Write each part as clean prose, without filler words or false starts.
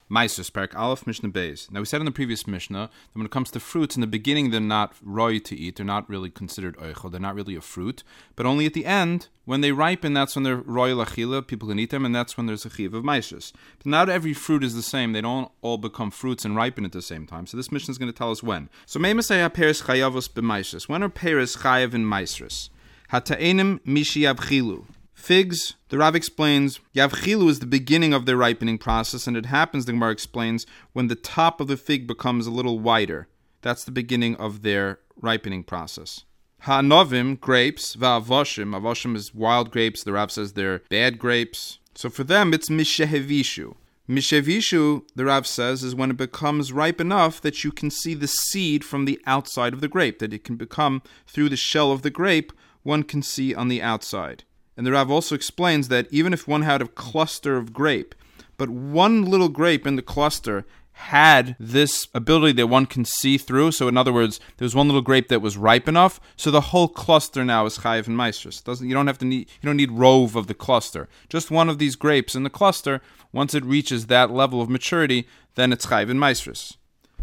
Maisus, Parak Aleph, Mishnah Beis. Now we said in the previous Mishnah that when it comes to fruits, in the beginning they're not roi to eat, they're not really considered oichel, they're not really a fruit, but only at the end, when they ripen, that's when they're roi l'achila, people can eat them, and that's when there's a chiv of Maisus. But not every fruit is the same, they don't all become fruits and ripen at the same time, so this Mishnah is going to tell us when. So Meimasei ha-peres chayavos b'Maisus. When are peres chayav in Maisrus? Ha-ta'enim mishi yavchilu. Figs, the Rav explains, Yavchilu is the beginning of their ripening process, and it happens, the Gemara explains, when the top of the fig becomes a little wider. That's the beginning of their ripening process. Ha'anovim, grapes, va'avoshim. Avoshim is wild grapes. The Rav says they're bad grapes. So for them, it's mishevishu. Mishevishu, the Rav says, is when it becomes ripe enough that you can see the seed from the outside of the grape, that it can become, through the shell of the grape, one can see on the outside. And the Rav also explains that even if one had a cluster of grape, but one little grape in the cluster had this ability that one can see through, so in other words, there was one little grape that was ripe enough, so the whole cluster now is chayiv and maisrus. You don't need rove of the cluster. Just one of these grapes in the cluster, once it reaches that level of maturity, then it's chayiv and maisrus.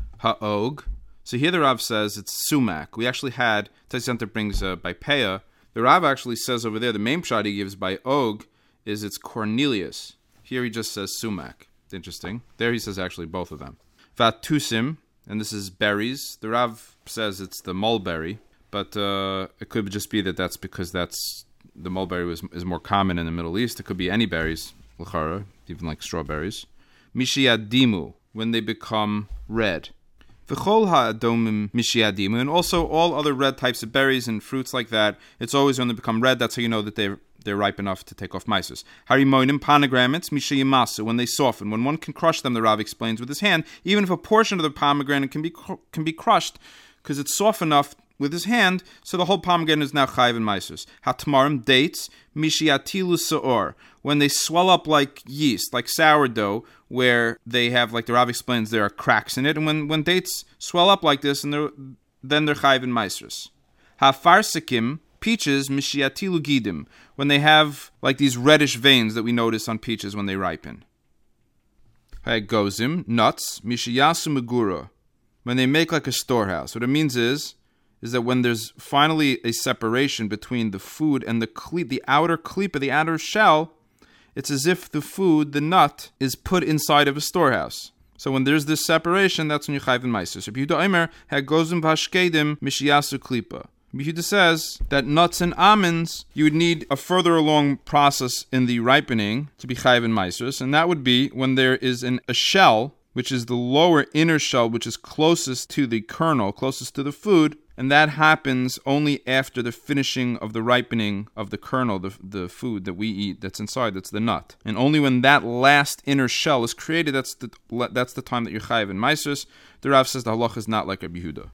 Ha'og. So here the Rav says it's sumac. We actually had, Taisanta brings by Peah. The Rav actually says over there, the main pshat he gives by Og is it's Cornelius. Here he just says sumac. Interesting. There he says actually both of them. Vatusim, and this is berries. The Rav says it's the mulberry, but it could just be that's because the mulberry is more common in the Middle East. It could be any berries, l'chara, even like strawberries. Mishiadimu, when they become red. V'chol ha'adomim mishiadimu, and also all other red types of berries and fruits like that, it's always when they become red, that's how you know that they're ripe enough to take off maisus. Harimonim, pomegranates, mishiyimasu, when they soften. When one can crush them, the Rav explains, with his hand, even if a portion of the pomegranate can be crushed, because it's soft enough with his hand, so the whole pomegranate is now chayiv and maisus. Hatmarim, dates, mishiatilu seor, when they swell up like yeast, like sourdough, where they have, like the Rav explains, there are cracks in it, and when dates swell up like this, and then they're chayiv and maisus. Hafarsikim, peaches, mishiatilu gidim, when they have like these reddish veins that we notice on peaches when they ripen. Gozim, nuts, mishiyasu megura, when they make like a storehouse. What it means is that when there's finally a separation between the food and the outer klipa, the outer shell, it's as if the food, the nut, is put inside of a storehouse. So when there's this separation, that's when you chayv and maisus. Rabbi Yehuda Omer, hagozim v'hashkedim mishiyasu klipa. Rabbi Yehuda says that nuts and almonds, you would need a further along process in the ripening to be chayv and maisus, and that would be when there is a shell, which is the lower inner shell, which is closest to the kernel, closest to the food, and that happens only after the finishing of the ripening of the kernel, the food that we eat that's inside, that's the nut. And only when that last inner shell is created, that's the time that you're chayiv in maisus. The Rav says the halacha is not like Rabbi Yehuda.